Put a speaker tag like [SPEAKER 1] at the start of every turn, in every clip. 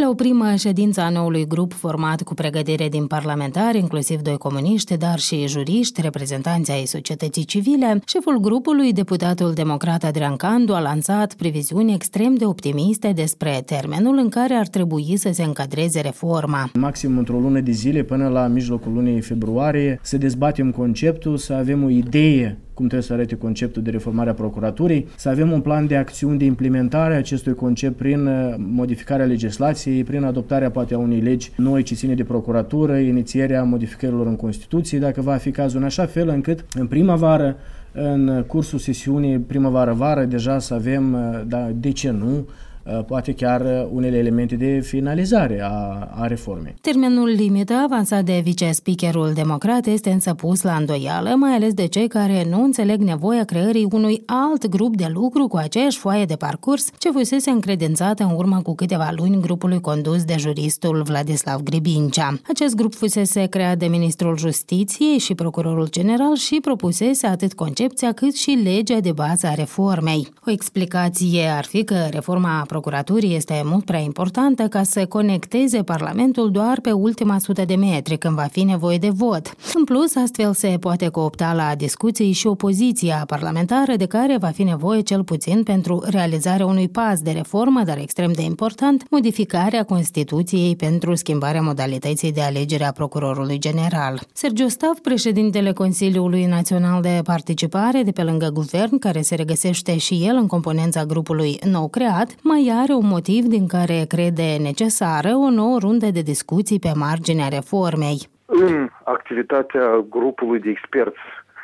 [SPEAKER 1] La o primă ședință a noului grup format cu pregătire din parlamentari, inclusiv 2 comuniști, dar și juriști, reprezentanți ai societății civile, șeful grupului, deputatul democrat Adrian Candu, a lansat previziuni extrem de optimiste despre termenul în care ar trebui să se încadreze reforma.
[SPEAKER 2] Maxim într-o lună de zile, până la mijlocul lunii februarie, să dezbatem conceptul, să avem o idee cum trebuie să arate conceptul de reformare a procuraturii, să avem un plan de acțiuni de implementare a acestui concept prin modificarea legislației, prin adoptarea poate a unei legi noi ce ține de procuratură, inițierea modificărilor în Constituție, dacă va fi cazul, în așa fel încât în primăvară, în cursul sesiunii primăvară-vară, deja să avem, de ce nu, poate chiar unele elemente de finalizare a reformei.
[SPEAKER 1] Termenul limită avansat de vice-speakerul democrat este însă pus la îndoială, mai ales de cei care nu înțeleg nevoia creării unui alt grup de lucru cu aceeași foaie de parcurs ce fusese încredințată în urmă cu câteva luni grupului condus de juristul Vladislav Gribincea. Acest grup fusese creat de ministrul Justiției și procurorul general și propusese atât concepția cât și legea de bază a reformei. O explicație ar fi că reforma procuraturii este mult prea importantă ca să conecteze Parlamentul doar pe ultima 100 de metri, când va fi nevoie de vot. În plus, astfel se poate coopta la discuții și opoziția parlamentară, de care va fi nevoie cel puțin pentru realizarea unui pas de reformă, dar extrem de important, modificarea Constituției pentru schimbarea modalității de alegere a procurorului general. Sergiu Stav, președintele Consiliului Național de Participare de pe lângă guvern, care se regăsește și el în componența grupului nou creat, mai are un motiv din care crede necesară o nouă rundă de discuții pe marginea reformei.
[SPEAKER 3] În activitatea grupului de experți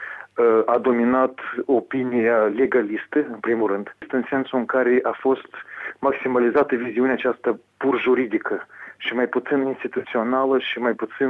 [SPEAKER 3] a dominat opinia legalistă, în primul rând, în sensul în care a fost maximalizată viziunea aceasta pur juridică și mai puțin instituțională și mai puțin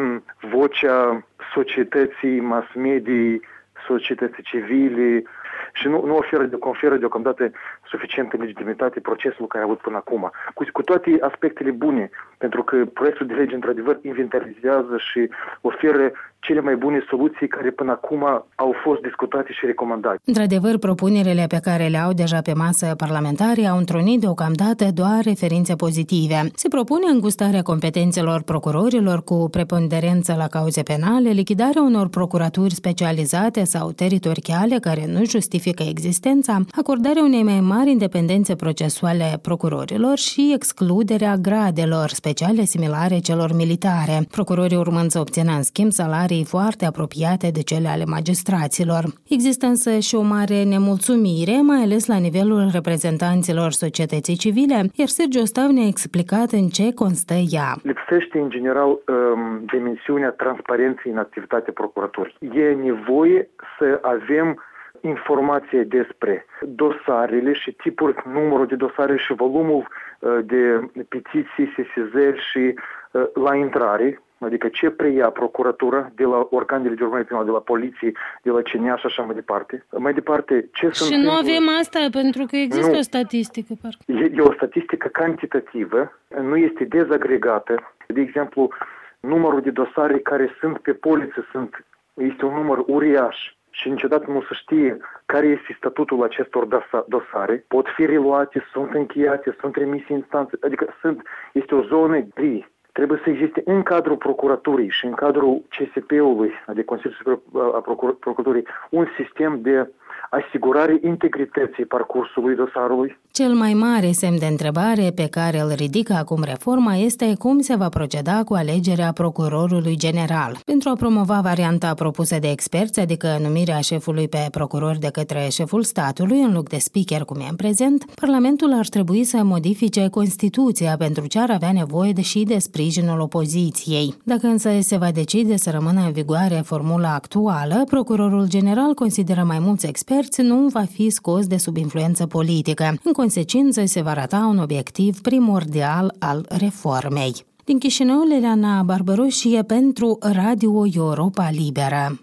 [SPEAKER 3] vocea societății, mass mediei, societății civile, și nu conferă deocamdată suficientă legitimitate procesul care a avut până acum. Cu toate aspectele bune, pentru că proiectul de lege într-adevăr inventarizează și oferă cele mai bune soluții care până acum au fost discutate și recomandate.
[SPEAKER 1] Într-adevăr, propunerile pe care le au deja pe masă parlamentarii au întrunit deocamdată doar referințe pozitive. Se propune îngustarea competențelor procurorilor cu preponderență la cauze penale, lichidarea unor procuraturi specializate sau teritoriale care nu justifică existența, acordarea unei mai mari independențe procesuale procurorilor și excluderea gradelor speciale similare celor militare, procurorii urmând să obțină în schimb salarii foarte apropiate de cele ale magistraților. Există însă și o mare nemulțumire, mai ales la nivelul reprezentanților societății civile, iar Sergiu Stav ne-a explicat în ce constă ea.
[SPEAKER 3] Lipsește în general dimensiunea transparenței în activitatea procuraturii. E nevoie să avem informație despre dosarele și numărul de dosare și volumul de petiții, sesizări și la intrare, adică ce preia procuratura de la organele de urmărire penală, de la poliție, de la CNA și așa mai departe. Mai departe, ce sunt...
[SPEAKER 4] Și nu avem asta, pentru că există o statistică, parcă.
[SPEAKER 3] E o statistică cantitativă, nu este dezagregată. De exemplu, numărul de dosare care sunt pe poliță este un număr uriaș și niciodată nu se știe care este statutul acestor dosare. Pot fi reluate, sunt încheiate, sunt trimise în instanță, adică este o zonă gri. Trebuie să existe în cadrul procuraturii și în cadrul CSP-ului, adică Consiliul Superior a Procuraturii, un sistem de asigurare integrității parcursului dosarului.
[SPEAKER 1] Cel mai mare semn de întrebare pe care îl ridică acum reforma este cum se va proceda cu alegerea procurorului general. Pentru a promova varianta propusă de experți, adică numirea șefului pe procuror de către șeful statului în loc de speaker cum e în prezent, Parlamentul ar trebui să modifice Constituția, pentru ce ar avea nevoie și de sprijinul opoziției. Dacă însă se va decide să rămână în vigoare formula actuală, procurorul general, consideră mai mulți experți, nu va fi scos de sub influență politică. În consecință, se va rata un obiectiv primordial al reformei. Din Chișinău, Leliana Barbaroșie pentru Radio Europa Liberă.